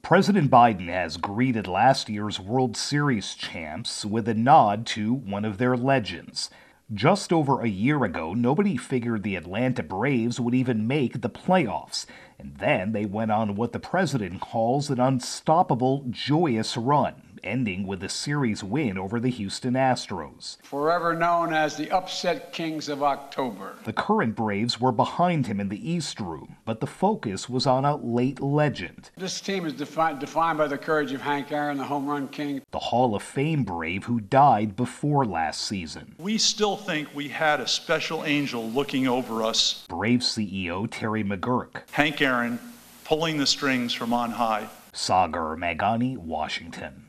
President Biden has greeted last year's World Series champs with a nod to one of their legends. Just over a year ago, nobody figured the Atlanta Braves would even make the playoffs, and then they went on what the president calls an unstoppable, joyous run, ending with a series win over the Houston Astros. Forever known as the upset kings of October. The current Braves were behind him in the East Room, but the focus was on a late legend. This team is defined by the courage of Hank Aaron, the home run king. The Hall of Fame Brave who died before last season. We still think we had a special angel looking over us. Braves CEO Terry McGuirk. Hank Aaron pulling the strings from on high. Sagar Meghani, Washington.